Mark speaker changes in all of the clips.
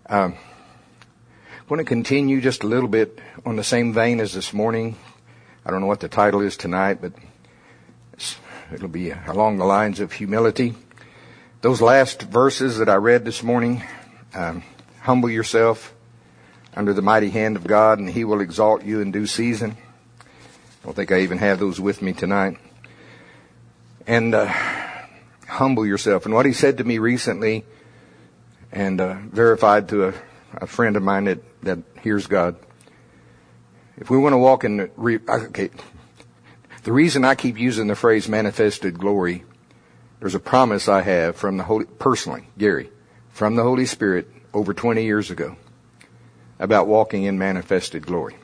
Speaker 1: I'm going to continue just a little bit on the same vein as this morning. I don't know what the title is tonight, but it'll be along the lines of humility. Those last verses that I read this morning, humble yourself under the mighty hand of God, and He will exalt you in due season. I don't think I even have those with me tonight. And humble yourself. And what He said to me recently, and verified to a friend of mine that hears God. If we want to walk in the reason I keep using the phrase manifested glory, there's a promise I have from the Holy, personally, Gary, from the Holy Spirit over 20 years ago about walking in manifested glory.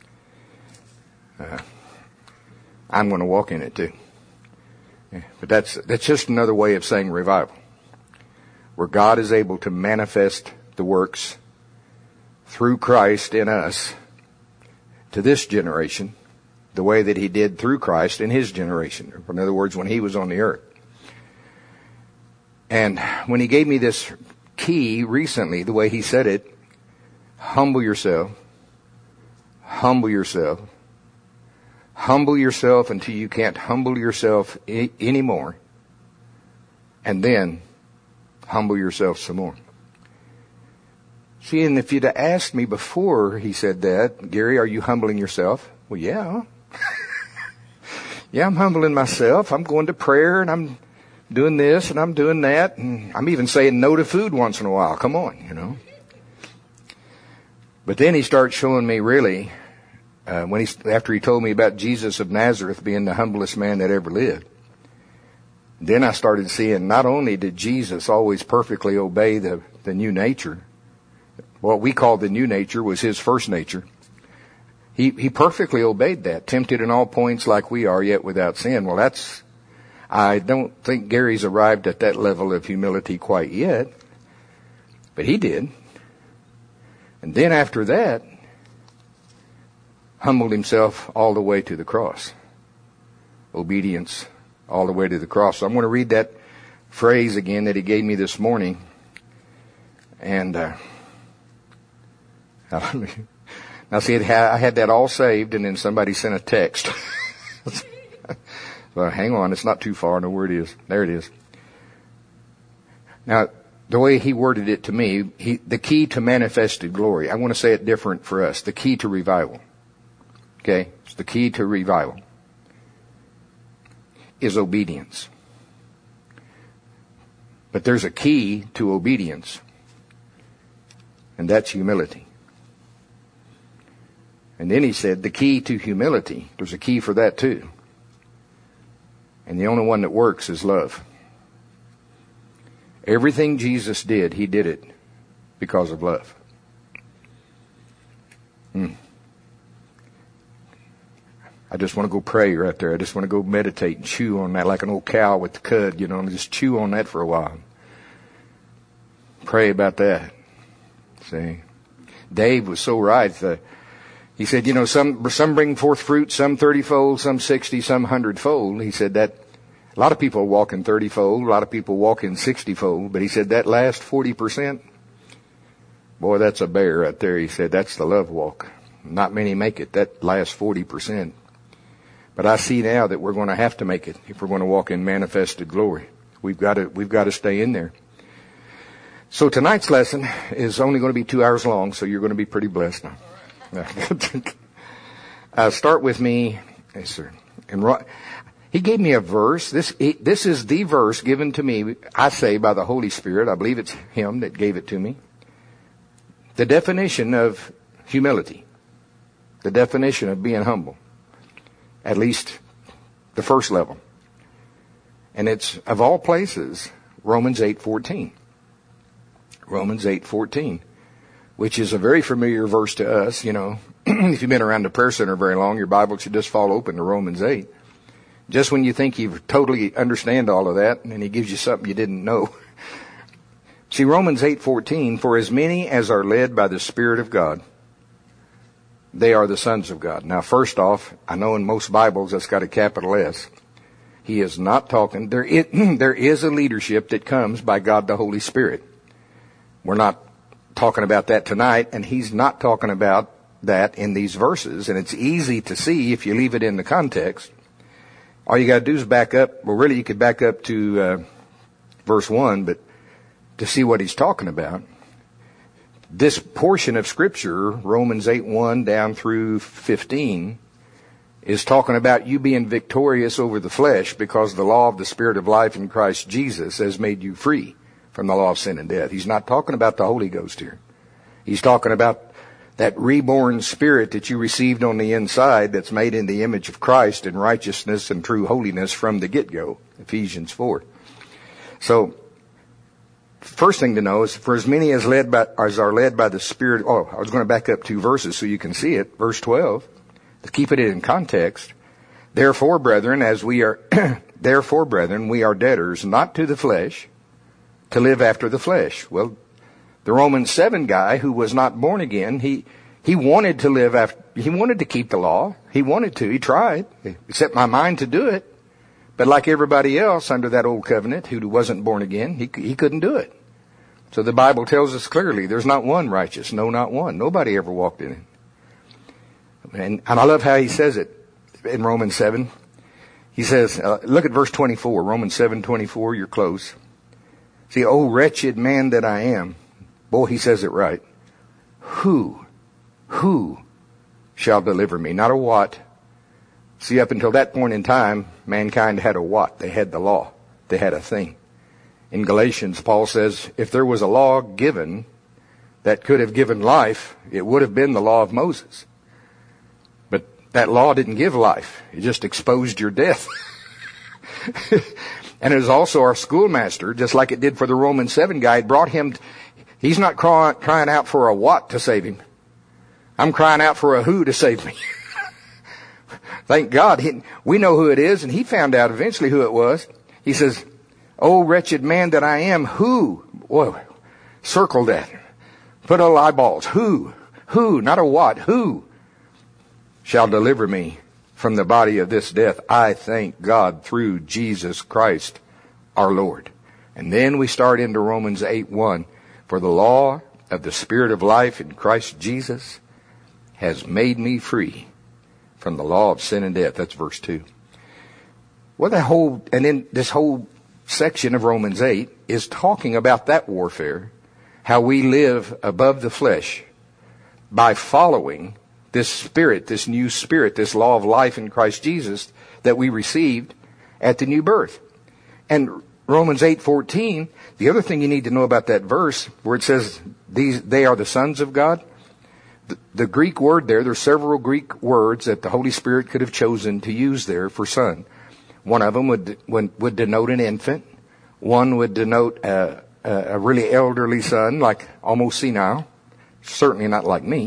Speaker 1: I'm going to walk in it too. But that's just another way of saying revival, where God is able to manifest the works through Christ in us to this generation, the way that He did through Christ in His generation. In other words, when He was on the earth. And when He gave me this key recently, the way He said it, humble yourself, humble yourself, humble yourself until you can't humble yourself anymore, and then humble yourself some more. See, and if you'd have asked me before He said that, Gary, are you humbling yourself? Well, yeah. Yeah, I'm humbling myself. I'm going to prayer, and I'm doing this, and I'm doing that, and I'm even saying no to food once in a while. Come on, you know. But then He starts showing me really, after He told me about Jesus of Nazareth being the humblest man that ever lived. Then I started seeing not only did Jesus always perfectly obey the new nature, what we call the new nature was His first nature. He perfectly obeyed that, tempted in all points like we are, yet without sin. Well, I don't think Gary's arrived at that level of humility quite yet, but he did. And then after that, humbled Himself all the way to the cross. Obedience all the way to the cross. So I'm going to read that phrase again that He gave me this morning. And now see, I had that all saved, and then somebody sent a text. So hang on, it's not too far. I know where it is. There it is. Now, the way he worded it to me, the key to manifested glory. I want to say it different for us. The key to revival. Okay? It's the key to revival is obedience. But there's a key to obedience, and that's humility. And then he said the key to humility, there's a key for that too. And the only one that works is love. Everything Jesus did, He did it because of love. I just want to go pray right there. I just want to go meditate and chew on that like an old cow with the cud, you know, and just chew on that for a while. Pray about that. See? Dave was so right. He said, you know, some bring forth fruit, some 30-fold, some 60, some 100-fold. He said that a lot of people walk in 30-fold, a lot of people walk in 60-fold, but he said that last 40%, boy, that's a bear right there. He said that's the love walk. Not many make it, that last 40%. But I see now that we're going to have to make it if we're going to walk in manifested glory. We've got to stay in there. So tonight's lesson is only going to be 2 hours long, so you're going to be pretty blessed now. Start with me. Yes, sir. And he gave me a verse. This is the verse given to me, I say, by the Holy Spirit. I believe it's Him that gave it to me. The definition of humility. The definition of being humble. At least the first level. And it's, of all places, Romans 8:14. Romans 8:14. Which is a very familiar verse to us, you know. If you've been around the prayer center very long, your Bible should just fall open to Romans 8. Just when you think you totally understand all of that, and then He gives you something you didn't know. See, Romans 8:14, for as many as are led by the Spirit of God, they are the sons of God. Now, first off, I know in most Bibles that's got a capital S. He is not talking, there is a leadership that comes by God the Holy Spirit. We're not talking about that tonight, and he's not talking about that in these verses. And it's easy to see if you leave it in the context. All you got to do is back up. Well, really, you could back up to verse 1, but to see what he's talking about. This portion of Scripture, Romans 8:1 down through 15, is talking about you being victorious over the flesh because the law of the Spirit of life in Christ Jesus has made you free from the law of sin and death. He's not talking about the Holy Ghost here. He's talking about that reborn spirit that you received on the inside that's made in the image of Christ in righteousness and true holiness from the get-go, Ephesians 4. So, first thing to know is, for as many as are led by the Spirit. Oh, I was going to back up 2 verses so you can see it. Verse 12, to keep it in context. Therefore, brethren, we are debtors, not to the flesh, to live after the flesh. Well, the Romans 7 guy who was not born again, he wanted to live after, he wanted to keep the law. He wanted to. He tried. He set my mind to do it. But like everybody else under that old covenant who wasn't born again, he couldn't do it. So the Bible tells us clearly, there's not one righteous. No, not one. Nobody ever walked in it. And I love how he says it in Romans 7. He says, look at verse 24, Romans 7:24, you're close. See, oh wretched man that I am. Boy, he says it right. Who shall deliver me? Not a what. See, up until that point in time, mankind had a what? They had the law. They had a thing. In Galatians, Paul says, if there was a law given that could have given life, it would have been the law of Moses. But that law didn't give life. It just exposed your death. And it was also our schoolmaster, just like it did for the Roman 7 guy. It brought him, he's not crying out for a what to save him. I'm crying out for a who to save me. Thank God. We know who it is, and he found out eventually who it was. He says, oh, wretched man that I am, who? Whoa, circle that. Put little eyeballs. Who, not a what, who shall deliver me from the body of this death? I thank God through Jesus Christ our Lord. And then we start into Romans 8:1. For the law of the Spirit of life in Christ Jesus has made me free from the law of sin and death. That's verse 2. Well, and then this whole section of Romans 8 is talking about that warfare, how we live above the flesh by following this Spirit, this new Spirit, this law of life in Christ Jesus that we received at the new birth. And Romans 8:14, the other thing you need to know about that verse where it says they are the sons of God, the Greek word there's several Greek words that the Holy Spirit could have chosen to use there for son. One of them would denote an infant. One would denote a really elderly son, like almost senile. Certainly not like me.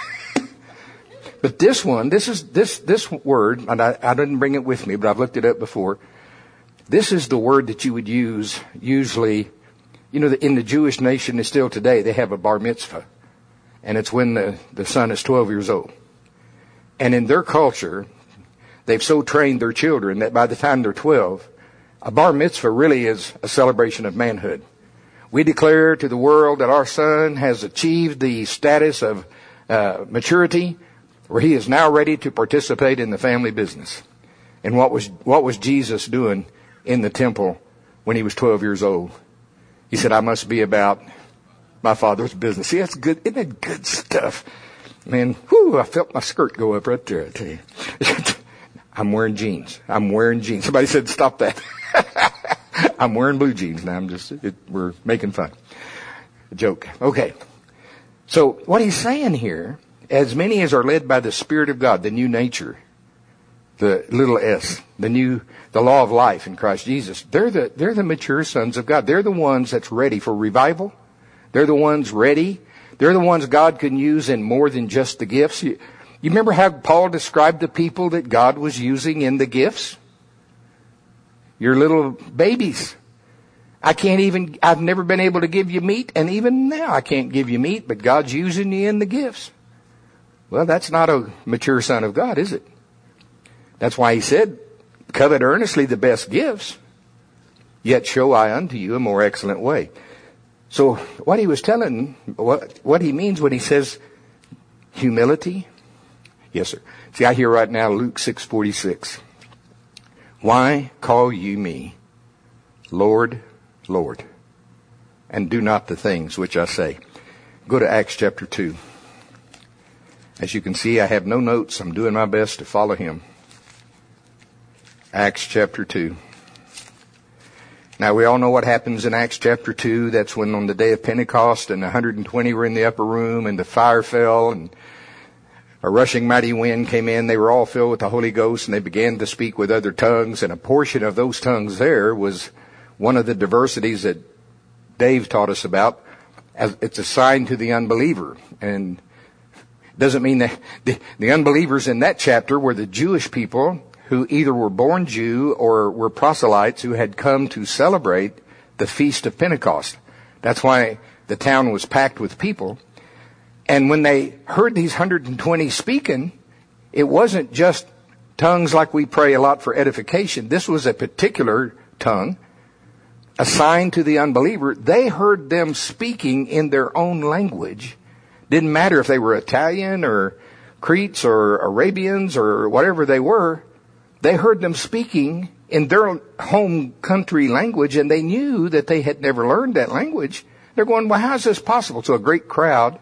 Speaker 1: But this one, this word, and I didn't bring it with me, but I've looked it up before. This is the word that you would use usually, in the Jewish nation still today, they have a bar mitzvah. And it's when the son is 12 years old. And in their culture, they've so trained their children that by the time they're 12, a bar mitzvah really is a celebration of manhood. We declare to the world that our son has achieved the status of maturity, where he is now ready to participate in the family business. And what was Jesus doing in the temple when he was 12 years old? He said, I must be about my Father's business. See, that's good. Isn't that good stuff? Man, I felt my skirt go up right there, I tell you. I'm wearing jeans. Somebody said, stop that. I'm wearing blue jeans now. We're making fun. A joke. Okay. So what he's saying here, as many as are led by the Spirit of God, the new nature, the little s, the law of life in Christ Jesus, they're the mature sons of God. They're the ones that's ready for revival. They're the ones ready. They're the ones God can use in more than just the gifts. You remember how Paul described the people that God was using in the gifts? Your little babies. I've never been able to give you meat, and even now I can't give you meat, but God's using you in the gifts. Well, that's not a mature son of God, is it? That's why he said, covet earnestly the best gifts, yet show I unto you a more excellent way. So what he was telling, what he means when he says humility. Yes, sir. See, I hear right now Luke 6:46. Why call you me Lord, Lord, and do not the things which I say? Go to Acts chapter 2. As you can see, I have no notes. I'm doing my best to follow him. Acts chapter 2. Now, we all know what happens in Acts chapter 2. That's when on the day of Pentecost and 120 were in the upper room and the fire fell and a rushing mighty wind came in. They were all filled with the Holy Ghost and they began to speak with other tongues. And a portion of those tongues there was one of the diversities that Dave taught us about. As it's a sign to the unbeliever. And it doesn't mean that the unbelievers in that chapter were the Jewish people who either were born Jew or were proselytes who had come to celebrate the Feast of Pentecost. That's why the town was packed with people. And when they heard these 120 speaking, it wasn't just tongues like we pray a lot for edification. This was a particular tongue, assigned to the unbeliever. They heard them speaking in their own language. Didn't matter if they were Italian or Cretes or Arabians or whatever they were. They heard them speaking in their home country language, and they knew that they had never learned that language. They're going, well, how is this possible? So a great crowd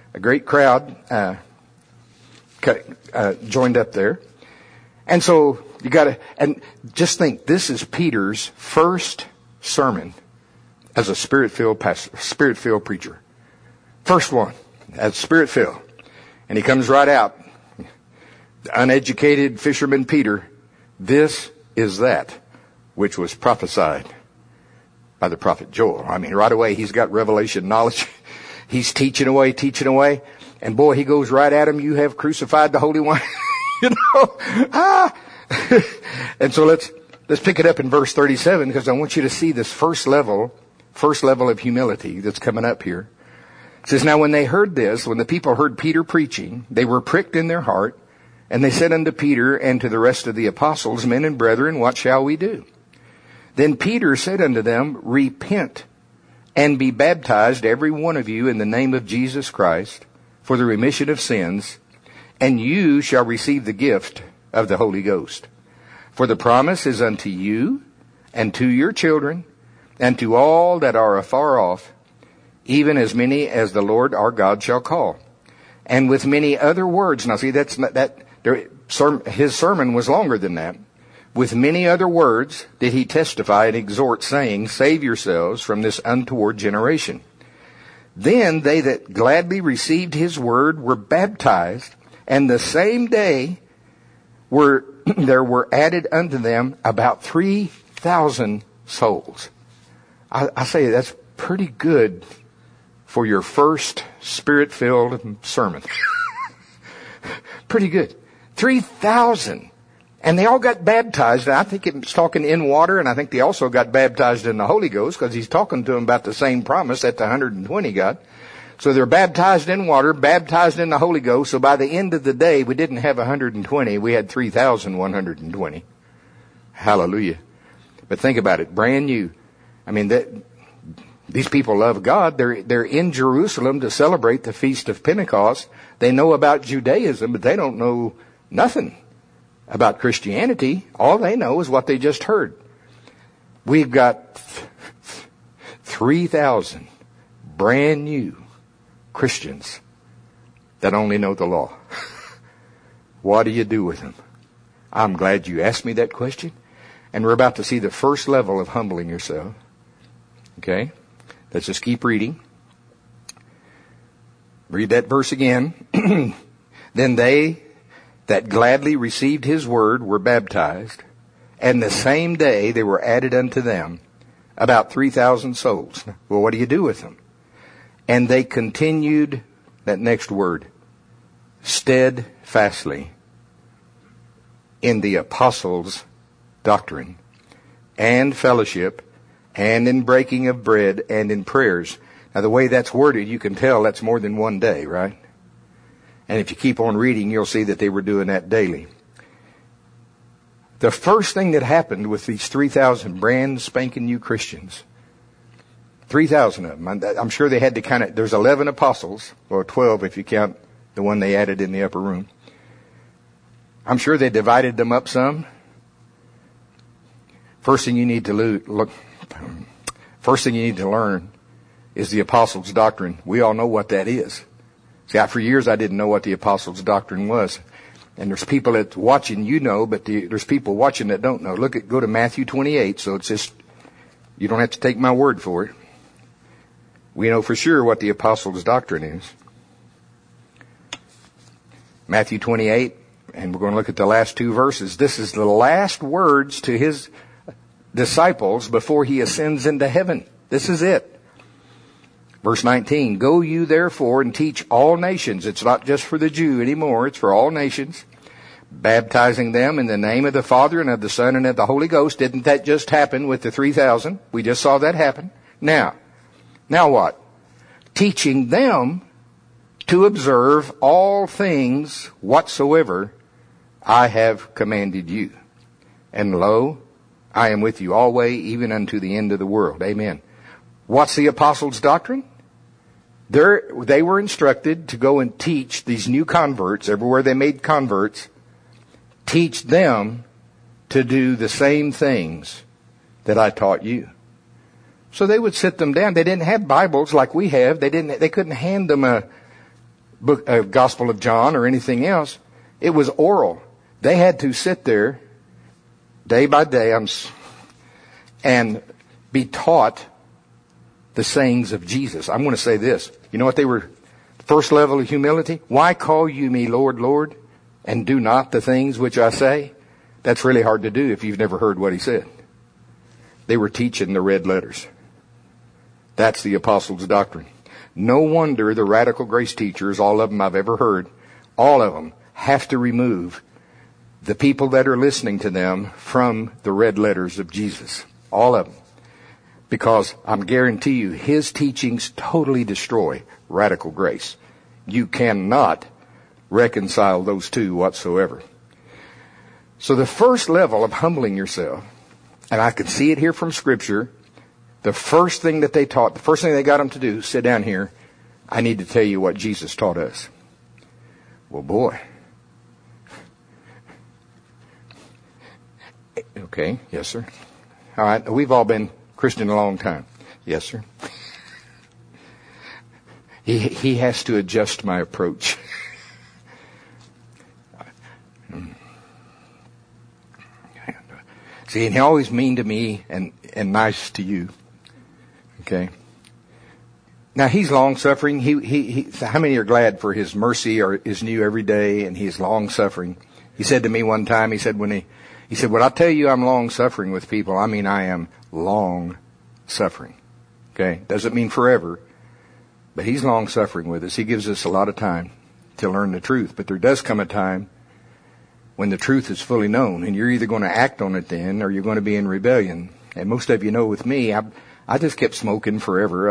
Speaker 1: joined up there. And so you gotta, and just think, this is Peter's first sermon as a spirit-filled pastor, spirit-filled preacher. First one, as spirit-filled. And he comes right out. The uneducated fisherman Peter, this is that which was prophesied by the prophet Joel. I mean, right away, he's got revelation knowledge. He's teaching away. And boy, he goes right at him. You have crucified the Holy One. And so let's pick it up in verse 37, because I want you to see this first level of humility that's coming up here. It says, now when they heard this, when the people heard Peter preaching, they were pricked in their heart. And they said unto Peter and to the rest of the apostles, men and brethren, what shall we do? Then Peter said unto them, repent and be baptized, every one of you, in the name of Jesus Christ, for the remission of sins, and you shall receive the gift of the Holy Ghost. For the promise is unto you and to your children and to all that are afar off, even as many as the Lord our God shall call. And with many other words, now see, his sermon was longer than that. With many other words did he testify and exhort, saying, save yourselves from this untoward generation. Then they that gladly received his word were baptized, and the same day there were added unto them about 3,000 souls. I say that's pretty good for your first spirit-filled sermon. Pretty good. 3,000. And they all got baptized. I think it's talking in water, and I think they also got baptized in the Holy Ghost, because he's talking to them about the same promise that the 120 got. So they're baptized in water, baptized in the Holy Ghost. So by the end of the day, we didn't have 120. We had 3,120. Hallelujah. But think about it. Brand new. I mean, these people love God. They're in Jerusalem to celebrate the Feast of Pentecost. They know about Judaism, but they don't know nothing about Christianity. All they know is what they just heard. We've got 3,000 brand new Christians that only know the law. What do you do with them? I'm glad you asked me that question. And we're about to see the first level of humbling yourself. Okay? Let's just keep reading. Read that verse again. Then they that gladly received his word were baptized, and the same day they were added unto them about 3,000 souls. Well, what do you do with them? And they continued, that next word, steadfastly in the apostles' doctrine and fellowship and in breaking of bread and in prayers. Now, the way that's worded, you can tell that's more than one day, right? And if you keep on reading, you'll see that they were doing that daily. The first thing that happened with these 3,000 brand spanking new Christians 3,000 of them. I'm sure they had to kind of, there's 11 apostles, or 12 if you count the one they added in the upper room. I'm sure they divided them up some. First thing you need to learn is the apostles' doctrine. We all know what that is. See, for years I didn't know what the apostles' doctrine was. And there's people that's watching, but there's people watching that don't know. Go to Matthew 28, so it's just, you don't have to take my word for it. We know for sure what the apostles' doctrine is. Matthew 28, and we're going to look at the last two verses. This is the last words to his disciples before he ascends into heaven. This is it. Verse 19, go you therefore and teach all nations. It's not just for the Jew anymore. It's for all nations. Baptizing them in the name of the Father and of the Son and of the Holy Ghost. Didn't that just happen with the 3,000? We just saw that happen. Now what? Teaching them to observe all things whatsoever I have commanded you. And lo, I am with you always, even unto the end of the world. Amen. What's the apostles' doctrine? They were instructed to go and teach these new converts, everywhere they made converts, teach them to do the same things that I taught you. So they would sit them down. They didn't have Bibles like we have. They couldn't hand them a Gospel of John or anything else. It was oral. They had to sit there day by day and be taught the sayings of Jesus. I'm going to say this. You know what they were? First level of humility. Why call you me Lord, Lord, and do not the things which I say? That's really hard to do if you've never heard what he said. They were teaching the red letters. That's the apostles' doctrine. No wonder the radical grace teachers, all of them I've ever heard, all of them have to remove the people that are listening to them from the red letters of Jesus. All of them. Because I'm guarantee you, his teachings totally destroy radical grace. You cannot reconcile those two whatsoever. So the first level of humbling yourself, and I can see it here from Scripture, the first thing that they taught, the first thing they got them to do, sit down here, I need to tell you what Jesus taught us. Well, boy. Okay, yes, sir. All right, we've all been Christian a long time. Yes, sir. He has to adjust my approach. See, and he always mean to me and nice to you. Okay. Now he's long suffering. How many are glad for his mercy is new every day, and he is long suffering? He said to me one time, he said, when I tell you I'm long suffering with people, I mean I am long suffering. Okay? Doesn't mean forever, but he's long suffering with us. He gives us a lot of time to learn the truth, but there does come a time when the truth is fully known, and you're either going to act on it then, or you're going to be in rebellion. And most of you know with me, I just kept smoking forever.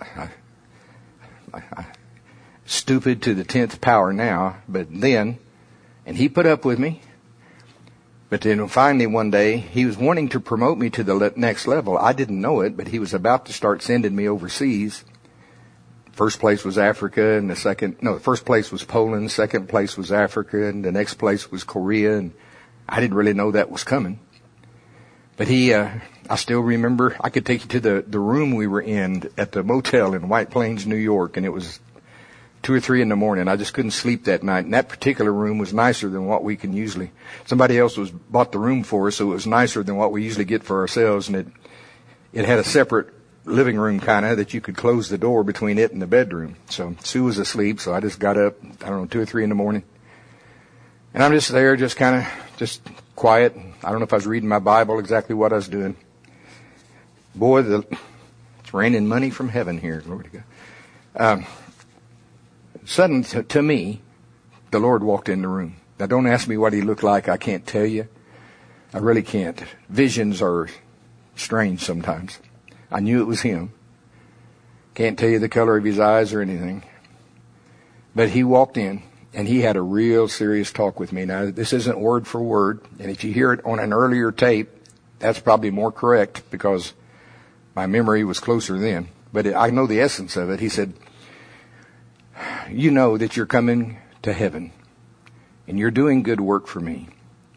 Speaker 1: I stupid to the 10th power now, but then, and he put up with me. But then finally one day, he was wanting to promote me to the next level. I didn't know it, but he was about to start sending me overseas. First place was Africa, and the first place was Poland, second place was Africa, and the next place was Korea, and I didn't really know that was coming. But I still remember, I could take you to the room we were in at the motel in White Plains, New York, and it was 2 or 3 in the morning. I just couldn't sleep that night, and that particular room was nicer than what we can usually. Somebody else bought the room for us, so it was nicer than what we usually get for ourselves, and it had a separate living room kind of that you could close the door between it and the bedroom. So Sue was asleep, so I just got up, 2 or 3 in the morning. And I'm just there, just quiet. I don't know if I was reading my Bible, exactly what I was doing. Boy, it's raining money from heaven here. Glory to God. Suddenly, to me, the Lord walked in the room. Now, don't ask me what he looked like. I can't tell you. I really can't. Visions are strange sometimes. I knew it was him. Can't tell you the color of his eyes or anything. But he walked in, and he had a real serious talk with me. Now, this isn't word for word, and if you hear it on an earlier tape, that's probably more correct because my memory was closer then. but I know the essence of it. He said, you know that you're coming to heaven and you're doing good work for me.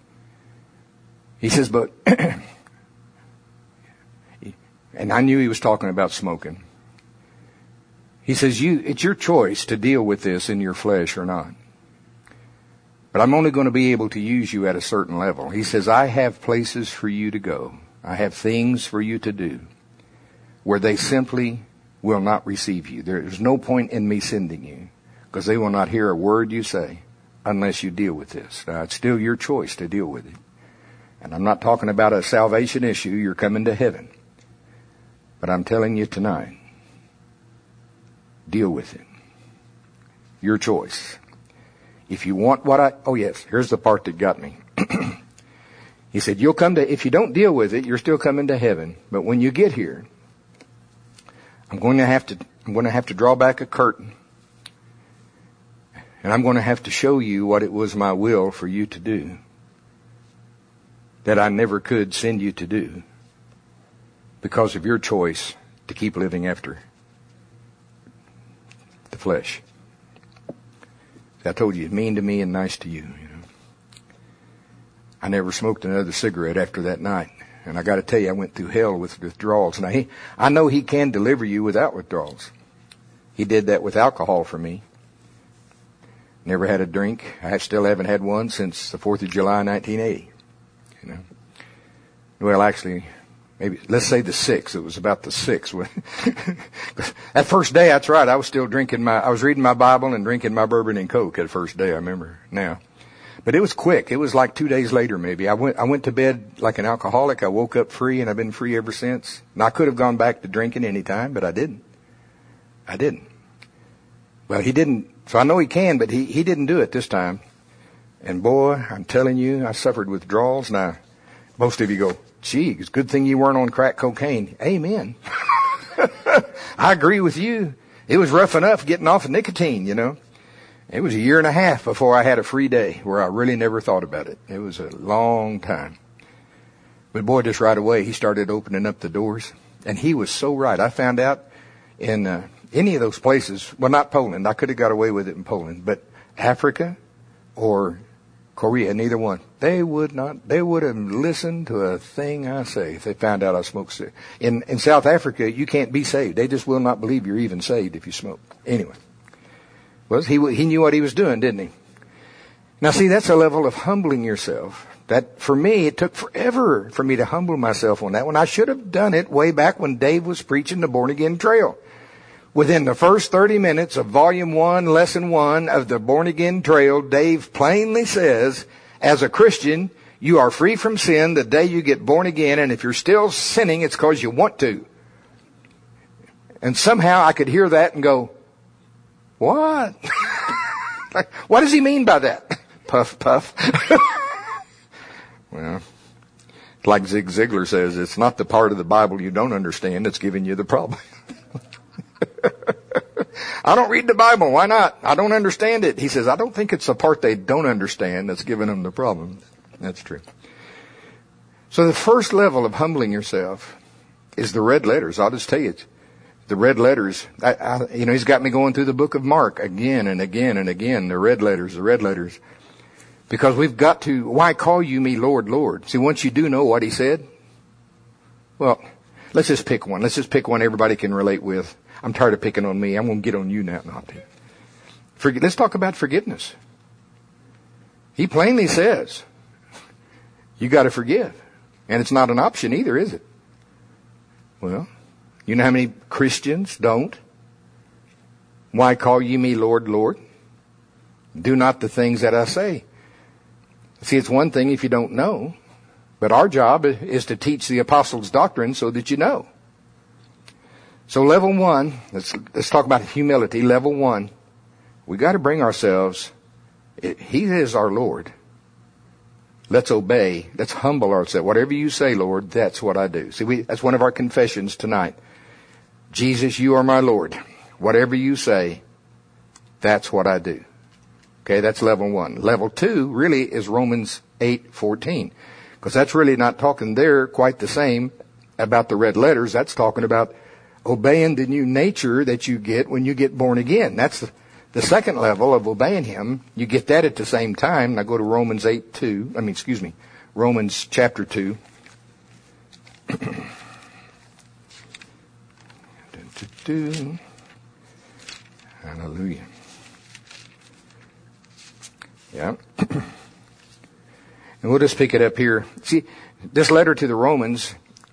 Speaker 1: He says, but, and I knew he was talking about smoking. He says, it's your choice to deal with this in your flesh or not. But I'm only going to be able to use you at a certain level. He says, I have places for you to go. I have things for you to do where they simply will not receive you. There's no point in me sending you because they will not hear a word you say unless you deal with this. Now, it's still your choice to deal with it. And I'm not talking about a salvation issue. You're coming to heaven. But I'm telling you tonight, deal with it. Your choice. If you want oh yes, here's the part that got me. He said, if you don't deal with it, you're still coming to heaven. But when you get here, I'm going to have to draw back a curtain. And I'm going to have to show you what it was my will for you to do that I never could send you to do because of your choice to keep living after the flesh. I told you, mean to me and nice to you. I never smoked another cigarette after that night. And I got to tell you, I went through hell with withdrawals. Now, I know he can deliver you without withdrawals. He did that with alcohol for me. Never had a drink. I still haven't had one since the 4th of July, 1980. Well, actually, maybe, let's say the 6th. It was about the 6th. That first day, that's right, I was still I was reading my Bible and drinking my bourbon and Coke that first day, I remember now. But it was quick. It was like 2 days later, maybe. I went to bed like an alcoholic. I woke up free, and I've been free ever since. And I could have gone back to drinking any time, but I didn't. Well, he didn't. So I know he can, but he didn't do it this time. And boy, I'm telling you, I suffered withdrawals. Now, most of you go, gee, it's a good thing you weren't on crack cocaine. Amen. I agree with you. It was rough enough getting off of nicotine, It was 1.5 years before I had a free day where I really never thought about it. It was a long time. But boy, just right away, he started opening up the doors. And he was so right. I found out in any of those places, well, not Poland. I could have got away with it in Poland. But Africa or Korea, neither one. They would have listened to a thing I say if they found out I smoked cigarettes. In South Africa, you can't be saved. They just will not believe you're even saved if you smoke. Anyway. Well, he knew what he was doing, didn't he? Now, see, that's a level of humbling yourself. That, for me, it took forever for me to humble myself on that one. I should have done it way back when Dave was preaching the Born Again Trail. Within the first 30 minutes of Volume 1, Lesson 1 of the Born Again Trail, Dave plainly says, as a Christian, you are free from sin the day you get born again, and if you're still sinning, it's because you want to. And somehow I could hear that and go, what? What does he mean by that? Puff, puff. Well, like Zig Ziglar says, it's not the part of the Bible you don't understand that's giving you the problem. I don't read the Bible. Why not? I don't understand it. He says, I don't think it's the part they don't understand that's giving them the problem. That's true. So the first level of humbling yourself is the red letters. I'll just tell you, the red letters. He's got me going through the book of Mark again and again and again. The red letters. Because we've got to, why call you me Lord, Lord? See, once you do know what he said, well, let's just pick one. Let's just pick one everybody can relate with. I'm tired of picking on me. I'm going to get on you now. Let's talk about forgiveness. He plainly says, you got to forgive. And it's not an option either, is it? Well, you know how many Christians don't? Why call ye me Lord, Lord? Do not the things that I say. See, it's one thing if you don't know, but our job is to teach the apostles' doctrine so that you know. So level 1, let's talk about humility. Level 1, we got to bring ourselves, he is our Lord. Let's obey. Let's humble ourselves. Whatever you say, Lord, that's what I do. See, that's one of our confessions tonight. Jesus, you are my Lord. Whatever you say, that's what I do. Okay, that's level 1. Level 2 really is Romans 8:14. Because that's really not talking there quite the same about the red letters. That's talking about obeying the new nature that you get when you get born again. That's the second level of obeying Him. You get that at the same time. Now go to Romans Romans chapter 2. Hallelujah. Yeah. And we'll just pick it up here. See, this letter to the Romans,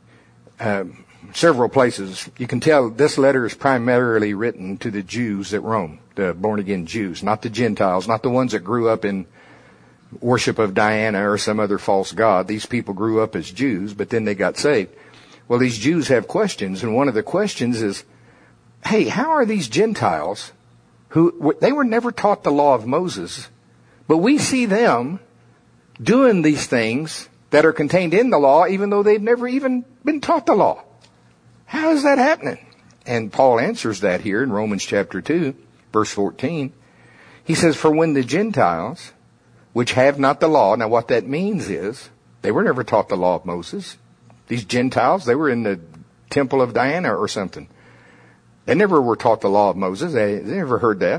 Speaker 1: several places, you can tell this letter is primarily written to the Jews at Rome, the born-again Jews, not the Gentiles, not the ones that grew up in worship of Diana or some other false god. These people grew up as Jews, but then they got saved. Well, these Jews have questions, and one of the questions is, hey, how are these Gentiles, they were never taught the law of Moses, but we see them doing these things that are contained in the law, even though they've never even been taught the law. How is that happening? And Paul answers that here in Romans chapter 2, verse 14. He says, for when the Gentiles, which have not the law, now what that means is, they were never taught the law of Moses. These Gentiles, they were in the temple of Diana or something. They never were taught the law of Moses. They never heard that.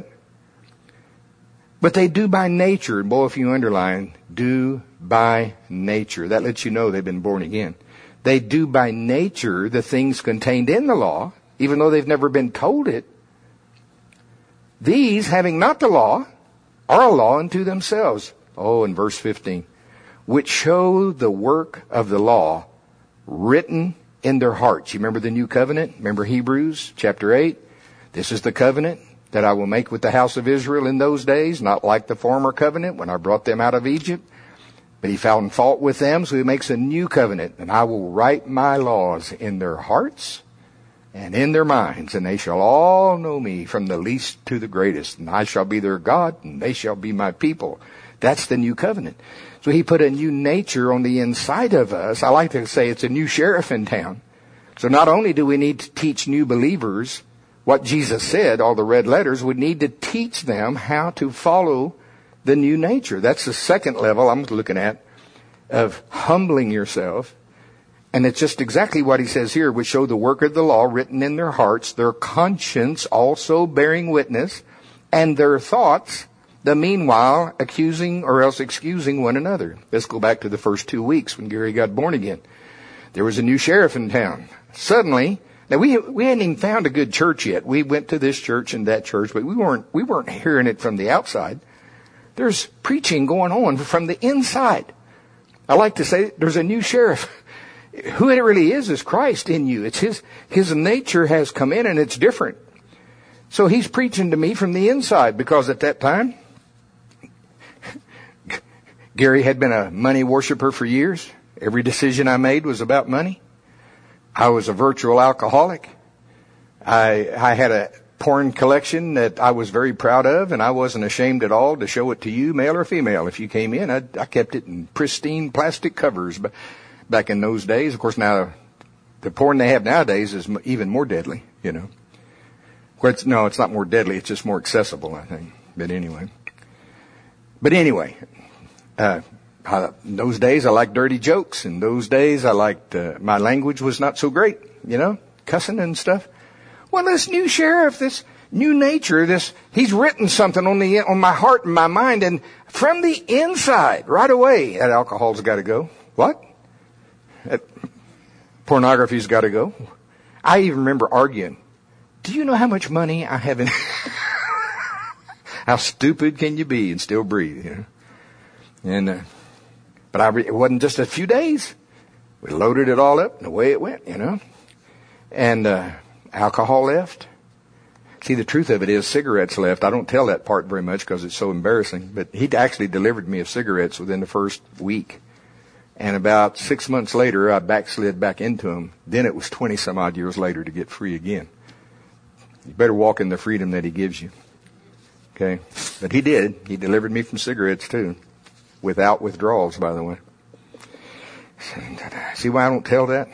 Speaker 1: But they do by nature, and boy, if you underline, do by nature. That lets you know they've been born again. They do by nature the things contained in the law, even though they've never been told it. These, having not the law, are a law unto themselves. Oh, in verse 15. Which show the work of the law written in their hearts. You remember the new covenant? Remember Hebrews chapter 8? This is the covenant that I will make with the house of Israel in those days, not like the former covenant when I brought them out of Egypt. But he found fault with them, so he makes a new covenant. And I will write my laws in their hearts and in their minds, and they shall all know me from the least to the greatest. And I shall be their God, and they shall be my people. That's the new covenant. So he put a new nature on the inside of us. I like to say it's a new sheriff in town. So not only do we need to teach new believers what Jesus said, all the red letters, we need to teach them how to follow the new nature. That's the second level I'm looking at of humbling yourself. And it's just exactly what he says here, which show the work of the law written in their hearts, their conscience also bearing witness, and their thoughts, the meanwhile accusing or else excusing one another. Let's go back to the first 2 weeks when Gary got born again. There was a new sheriff in town. Suddenly, now we hadn't even found a good church yet. We went to this church and that church, but we weren't hearing it from the outside. There's preaching going on from the inside. I like to say there's a new sheriff. Who it really is Christ in you. It's his nature has come in and it's different. So he's preaching to me from the inside, because at that time, Gary had been a money worshiper for years. Every decision I made was about money. I was a virtual alcoholic. I had a porn collection that I was very proud of, and I wasn't ashamed at all to show it to you, male or female. If you came in, I kept it in pristine plastic covers. But back in those days, of course, now the porn they have nowadays is even more deadly, you know. No, it's not more deadly. It's just more accessible, I think. But anyway, in those days I liked dirty jokes. In those days I liked, my language was not so great, you know, cussing and stuff. Well, this new sheriff, this new nature, he's written something on my heart and my mind, and from the inside, right away, that alcohol's got to go. What? That pornography's got to go. I even remember arguing. Do you know how much money I have in? How stupid can you be and still breathe? You know? And but it wasn't just a few days. We loaded it all up, and away it went. You know, and alcohol left. See, the truth of it is cigarettes left. I don't tell that part very much because it's so embarrassing. But he actually delivered me of cigarettes within the first week. And about 6 months later, I backslid back into them. Then it was 20 some odd years later to get free again. You better walk in the freedom that he gives you. Okay? But he did. He delivered me from cigarettes too. Without withdrawals, by the way. See why I don't tell that?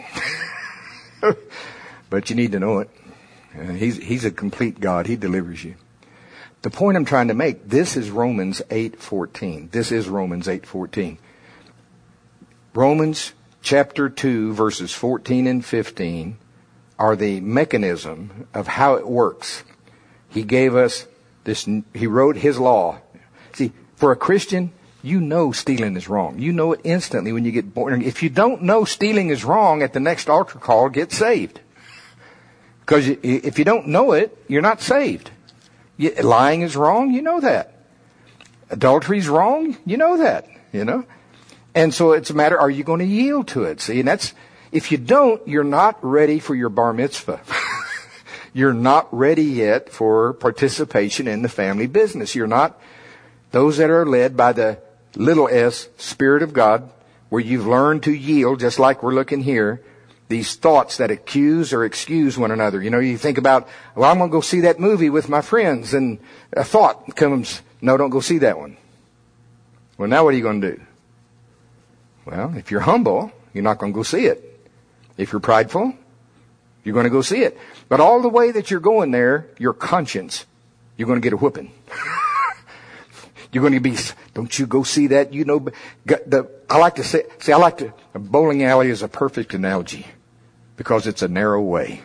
Speaker 1: But you need to know it. He's a complete God. He delivers you. The point I'm trying to make, this is Romans 8:14. This is Romans 8:14. Romans chapter 2, verses 14 and 15 are the mechanism of how it works. He gave us this, he wrote his law. See, for a Christian, you know stealing is wrong. You know it instantly when you get born. If you don't know stealing is wrong at the next altar call, get saved. Because if you don't know it, you're not saved. Lying is wrong, you know that. Adultery is wrong, you know that, you know. And so it's a matter, are you going to yield to it? See, and that's, if you don't, you're not ready for your bar mitzvah. You're not ready yet for participation in the family business. You're not, those that are led by the little s, Spirit of God, where you've learned to yield, just like we're looking here, these thoughts that accuse or excuse one another. You know, you think about, well, I'm going to go see that movie with my friends, and a thought comes, no, don't go see that one. Well, now what are you going to do? Well, if you're humble, you're not going to go see it. If you're prideful, you're going to go see it. But all the way that you're going there, your conscience, you're going to get a whooping. You're going to be, don't you go see that? You know, I like to say, a bowling alley is a perfect analogy because it's a narrow way.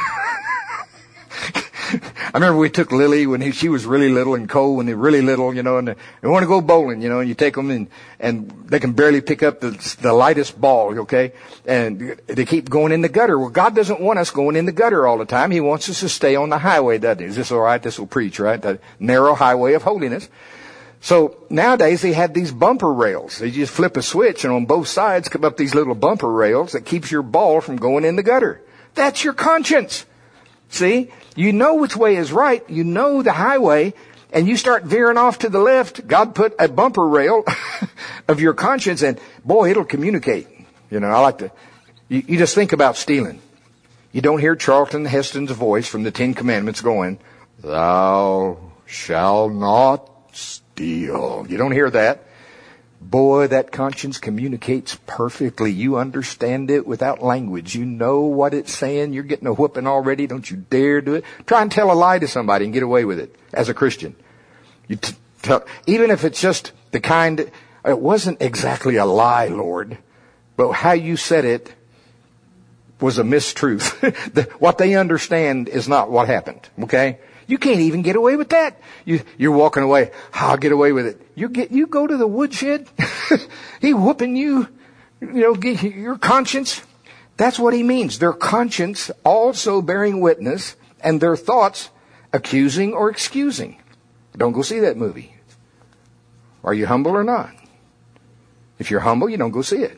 Speaker 1: I remember we took Lily when she was really little, and Cole when they were really little, you know, and they want to go bowling, you know, and you take them and they can barely pick up the lightest ball, okay? And they keep going in the gutter. Well, God doesn't want us going in the gutter all the time. He wants us to stay on the highway, doesn't he? Is this all right? This will preach, right? The narrow highway of holiness. So nowadays they have these bumper rails. They just flip a switch, and on both sides come up these little bumper rails that keeps your ball from going in the gutter. That's your conscience. See? You know which way is right. You know the highway, and you start veering off to the left. God put a bumper rail of your conscience, and boy, it'll communicate. You know, I like to, you just think about stealing. You don't hear Charlton Heston's voice from the Ten Commandments going, "Thou shalt not steal." You don't hear that. Boy, that conscience communicates perfectly. You understand it without language. You know what it's saying. You're getting a whooping already. Don't you dare do it. Try and tell a lie to somebody and get away with it as a Christian. You even if it's just the kind, it wasn't exactly a lie, Lord, but how you said it was a mistruth. What they understand is not what happened. Okay? You can't even get away with that. You're walking away. I'll get away with it. You go to the woodshed. He whooping you. You know, your conscience. That's what he means. Their conscience also bearing witness, and their thoughts accusing or excusing. Don't go see that movie. Are you humble or not? If you're humble, you don't go see it.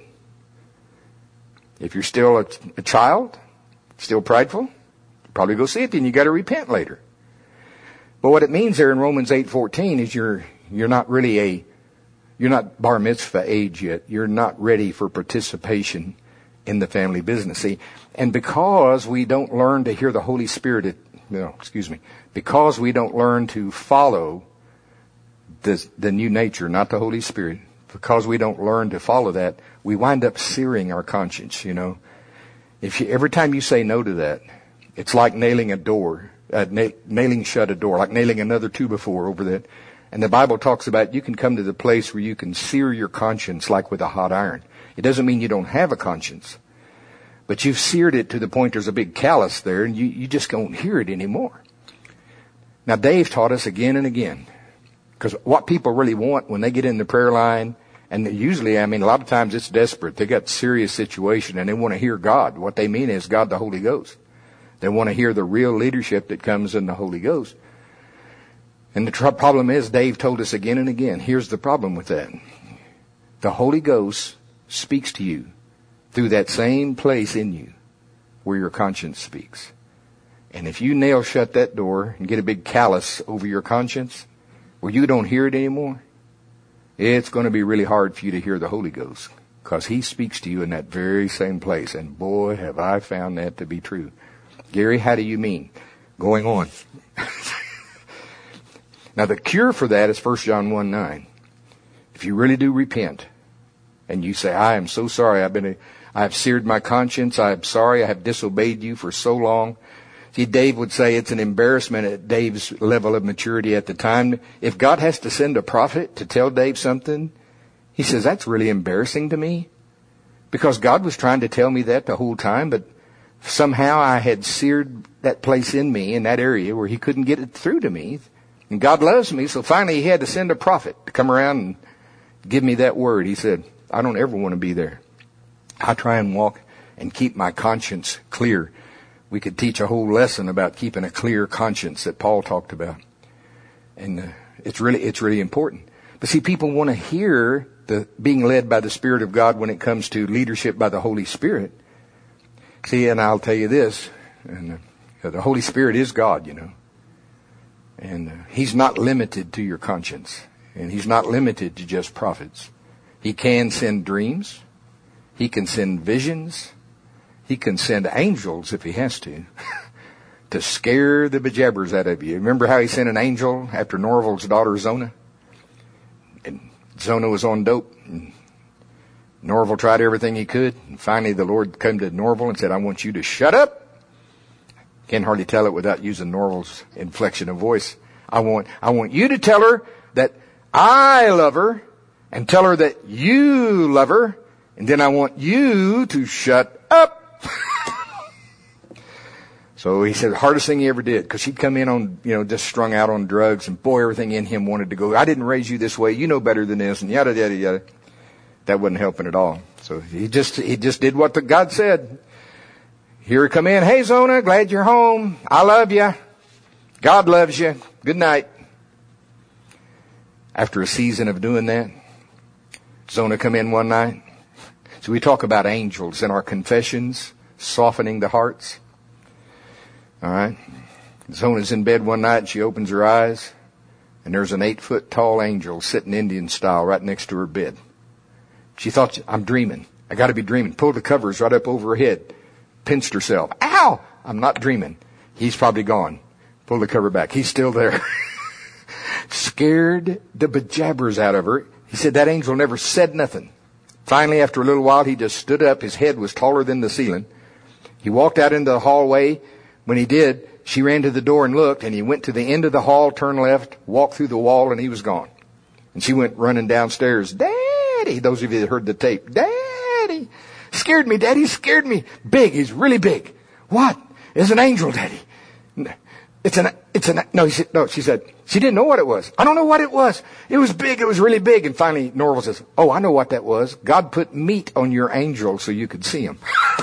Speaker 1: If you're still a child, still prideful, probably go see it. Then you got to repent later. But what it means there in Romans 8:14 is you're not bar mitzvah age yet. You're not ready for participation in the family business. See, and because we don't learn to hear the Holy Spirit, because we don't learn to follow the new nature, not the Holy Spirit, because we don't learn to follow that, we wind up searing our conscience, you know. Every time you say no to that, it's like nailing a door. Nailing shut a door, like nailing another 2x4 over that. And the Bible talks about you can come to the place where you can sear your conscience like with a hot iron. It doesn't mean you don't have a conscience, but you've seared it to the point there's a big callus there, and you just don't hear it anymore. Now, Dave taught us again and again, because what people really want when they get in the prayer line, and usually, a lot of times it's desperate. They got serious situation, and they want to hear God. What they mean is God the Holy Ghost. They want to hear the real leadership that comes in the Holy Ghost. And the problem is, Dave told us again and again, here's the problem with that. The Holy Ghost speaks to you through that same place in you where your conscience speaks. And if you nail shut that door and get a big callus over your conscience where you don't hear it anymore, it's going to be really hard for you to hear the Holy Ghost, because he speaks to you in that very same place. And boy, have I found that to be true. Gary, how do you mean? Going on. Now, the cure for that is 1 John 1:9. If you really do repent, and you say, I am so sorry, I have seared my conscience, I am sorry, I have disobeyed you for so long. See, Dave would say it's an embarrassment at Dave's level of maturity at the time. If God has to send a prophet to tell Dave something, he says, that's really embarrassing to me. Because God was trying to tell me that the whole time, but somehow I had seared that place in me, in that area where he couldn't get it through to me. And God loves me, so finally he had to send a prophet to come around and give me that word. He said, I don't ever want to be there. I try and walk and keep my conscience clear. We could teach a whole lesson about keeping a clear conscience that Paul talked about. And it's really important. But see, people want to hear the being led by the Spirit of God when it comes to leadership by the Holy Spirit. See, and I'll tell you this, and the Holy Spirit is God, you know. And He's not limited to your conscience. And He's not limited to just prophets. He can send dreams. He can send visions. He can send angels if He has to scare the bejabbers out of you. Remember how He sent an angel after Norval's daughter Zona? And Zona was on dope. And Norval tried everything he could. And finally the Lord came to Norval and said, I want you to shut up. Can't hardly tell it without using Norval's inflection of voice. I want you to tell her that I love her, and tell her that you love her, and then I want you to shut up. So he said the hardest thing he ever did, because he'd come in on, just strung out on drugs, and boy, everything in him wanted to go, I didn't raise you this way, you know better than this, and yada, yada, yada. That wasn't helping at all. So he just did what God said. Here he come in, hey Zona, glad you're home. I love you. God loves you. Good night. After a season of doing that, Zona come in one night. So we talk about angels in our confessions, softening the hearts. All right. Zona's in bed one night and she opens her eyes and there's an 8-foot tall angel sitting Indian style right next to her bed. She thought, I'm dreaming. I got to be dreaming. Pulled the covers right up over her head. Pinched herself. Ow! I'm not dreaming. He's probably gone. Pulled the cover back. He's still there. Scared the bejabbers out of her. He said that angel never said nothing. Finally, after a little while, he just stood up. His head was taller than the ceiling. He walked out into the hallway. When he did, she ran to the door and looked, and he went to the end of the hall, turned left, walked through the wall, and he was gone. And she went running downstairs. Daddy! Those of you that heard the tape. Daddy! Scared me, Daddy, scared me. Big, he's really big. What? It's an angel, Daddy. No, she said, she didn't know what it was. I don't know what it was. It was big, it was really big. And finally, Norval says, oh, I know what that was. God put meat on your angel so you could see him.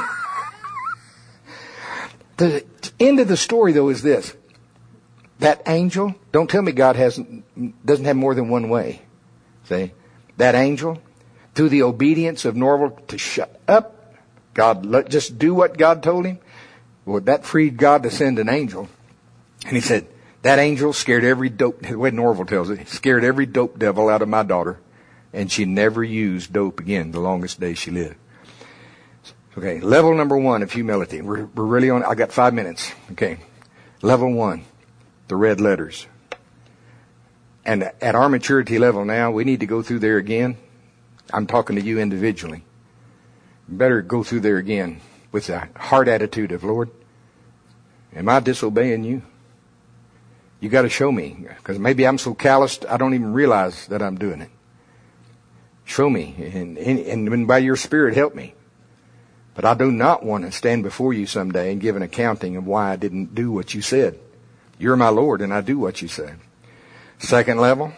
Speaker 1: The end of the story, though, is this. That angel, don't tell me God doesn't have more than one way. See? That angel, through the obedience of Norval to shut up, God just do what God told him. Well, that freed God to send an angel. And he said, that angel scared every dope, the way Norval tells it, scared every dope devil out of my daughter. And she never used dope again the longest day she lived. Okay, level number 1 of humility. We're really on, I got 5 minutes. Okay. Level 1, the red letters. And at our maturity level now, we need to go through there again. I'm talking to you individually. You better go through there again with the heart attitude of, Lord, am I disobeying you? You got to show me, because maybe I'm so calloused I don't even realize that I'm doing it. Show me, and by your Spirit, help me. But I do not want to stand before you someday and give an accounting of why I didn't do what you said. You're my Lord, and I do what you said. Second level,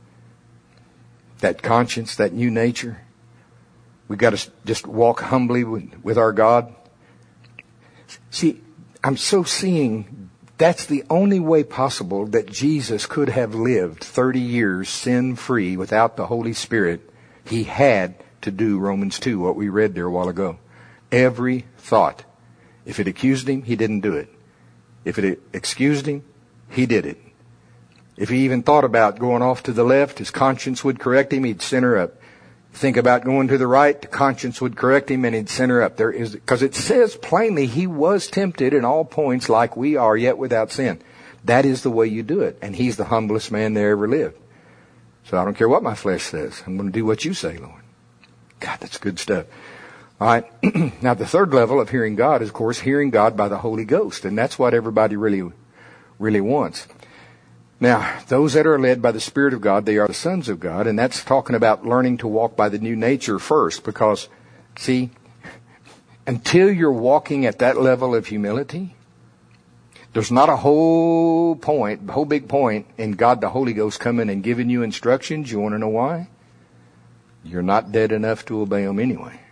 Speaker 1: that conscience, that new nature. We got to just walk humbly with our God. See, I'm so seeing that's the only way possible that Jesus could have lived 30 years sin-free without the Holy Spirit. He had to do Romans 2, what we read there a while ago. Every thought. If it accused him, he didn't do it. If it excused him, he did it. If he even thought about going off to the left, his conscience would correct him, he'd center up. Think about going to the right, the conscience would correct him and he'd center up. Because it says plainly he was tempted in all points like we are, yet without sin. That is the way you do it. And he's the humblest man there ever lived. So I don't care what my flesh says. I'm going to do what you say, Lord. God, that's good stuff. All right. Now, the third level of hearing God is, of course, hearing God by the Holy Ghost. And that's what everybody really wants. Now, those that are led by the Spirit of God, they are the sons of God. And that's talking about learning to walk by the new nature first. Because, see, until you're walking at that level of humility, there's not a whole big point in God the Holy Ghost coming and giving you instructions. You want to know why? You're not dead enough to obey them anyway.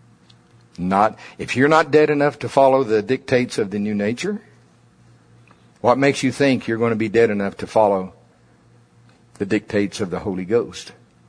Speaker 1: If you're not dead enough to follow the dictates of the new nature, what makes you think you're going to be dead enough to follow the dictates of the Holy Ghost?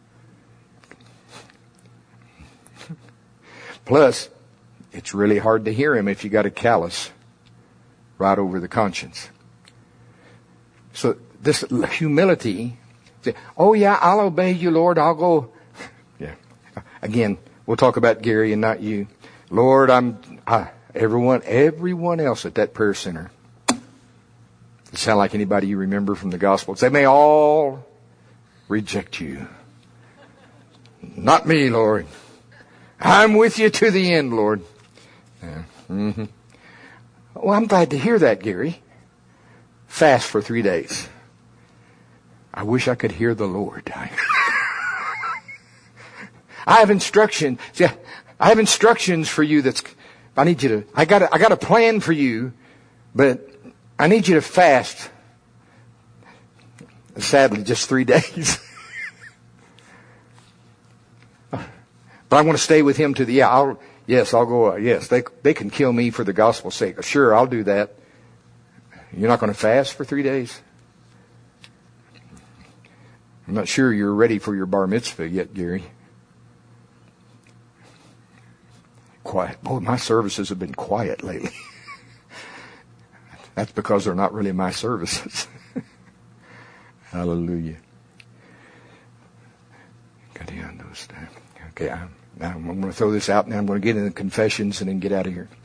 Speaker 1: Plus, it's really hard to hear Him if you got a callous right over the conscience. So this humility, oh yeah, I'll obey you, Lord, I'll go. Yeah. Again, we'll talk about Gary and not you. Lord, everyone else at that prayer center. It sound like anybody you remember from the Gospels. They may all reject you. Not me, Lord. I'm with you to the end, Lord. Yeah. Mm-hmm. Well, I'm glad to hear that, Gary. Fast for 3 days. I wish I could hear the Lord. I have instruction. See, I have instructions for you I got a plan for you, but I need you to fast. Sadly, just 3 days. But I want to stay with Him to the, I'll go. Yes, they can kill me for the gospel's sake. Sure, I'll do that. You're not going to fast for 3 days? I'm not sure you're ready for your bar mitzvah yet, Gary. Quiet. Boy, my services have been quiet lately. That's because they're not really my services. Hallelujah. Okay, I'm going to throw this out, and I'm going to get into confessions and then get out of here.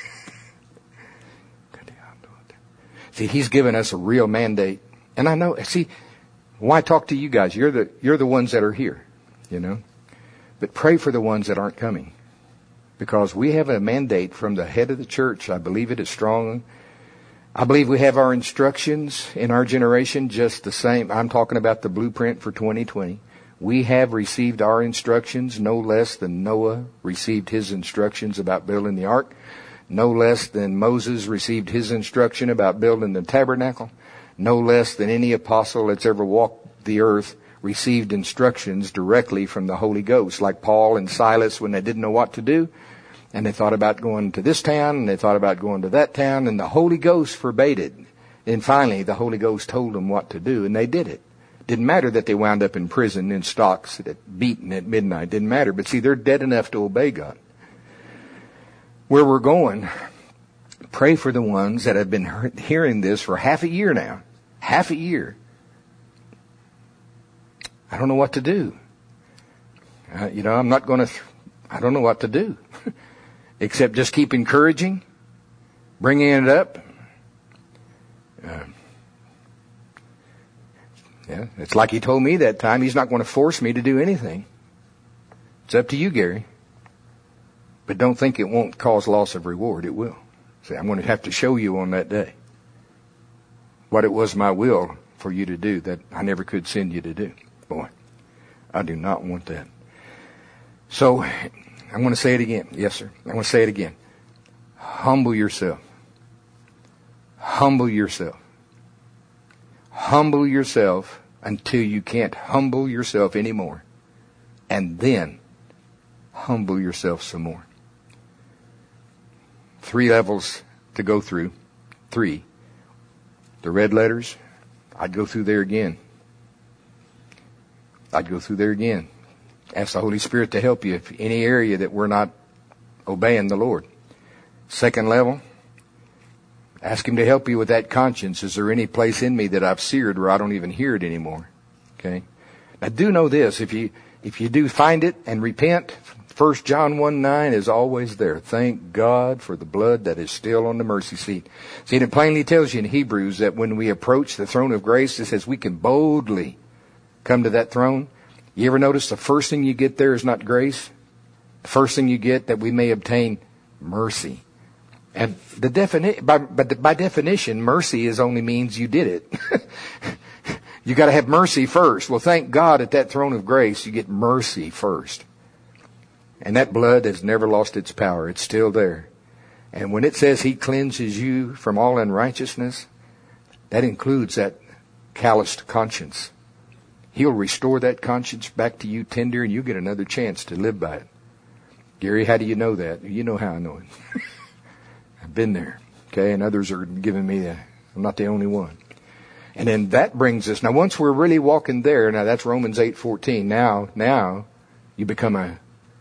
Speaker 1: See, He's given us a real mandate. And I know, see, why talk to you guys? You're the ones that are here, you know. But pray for the ones that aren't coming. Because we have a mandate from the head of the church. I believe it is strong. I believe we have our instructions in our generation just the same. I'm talking about the blueprint for 2020. We have received our instructions no less than Noah received his instructions about building the ark. No less than Moses received his instruction about building the tabernacle. No less than any apostle that's ever walked the earth received instructions directly from the Holy Ghost. Like Paul and Silas when they didn't know what to do. And they thought about going to this town and they thought about going to that town. And the Holy Ghost forbade it. And finally the Holy Ghost told them what to do and they did it. Didn't matter that they wound up in prison in stocks, beaten at midnight. Didn't matter. But see, they're dead enough to obey God. Where we're going, pray for the ones that have been hearing this for half a year now. Half a year. I don't know what to do. I'm not going to, I don't know what to do. Except just keep encouraging, bringing it up. It's like He told me that time. He's not going to force me to do anything. It's up to you, Gary. But don't think it won't cause loss of reward. It will. See, I'm going to have to show you on that day what it was my will for you to do that I never could send you to do. Boy, I do not want that. So, I'm going to say it again. Yes, sir. I'm going to say it again. Humble yourself. Humble yourself. Humble yourself until you can't humble yourself anymore. And then humble yourself some more. 3 levels to go through. 3. The red letters, I'd go through there again. Ask the Holy Spirit to help you if any area that we're not obeying the Lord. 2nd level, ask Him to help you with that conscience. Is there any place in me that I've seared where I don't even hear it anymore? Okay. Now do know this, if you do find it and repent, 1 John 1:9 is always there. Thank God for the blood that is still on the mercy seat. See, it plainly tells you in Hebrews that when we approach the throne of grace, it says we can boldly come to that throne. You ever notice the first thing you get there is not grace? The first thing you get that we may obtain mercy. And by definition, mercy only means you did it. You got to have mercy first. Well, thank God at that throne of grace, you get mercy first. And that blood has never lost its power. It's still there. And when it says He cleanses you from all unrighteousness, that includes that calloused conscience. He'll restore that conscience back to you tender, and you get another chance to live by it. Gary, how do you know that? You know how I know it. I've been there. Okay, and others are giving me I'm not the only one. And then that brings us, now once we're really walking there, now that's Romans 8:14. Now you become a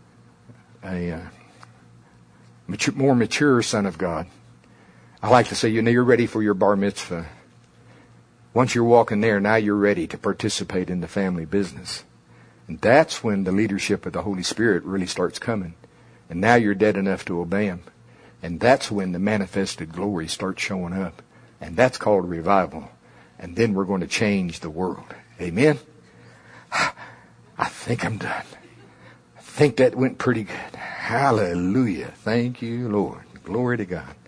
Speaker 1: more mature son of God. I like to say, you're ready for your bar mitzvah. Once you're walking there, now you're ready to participate in the family business. And that's when the leadership of the Holy Spirit really starts coming. And now you're dead enough to obey Him. And that's when the manifested glory starts showing up. And that's called revival. And then we're going to change the world. Amen? I think I'm done. I think that went pretty good. Hallelujah. Thank you, Lord. Glory to God.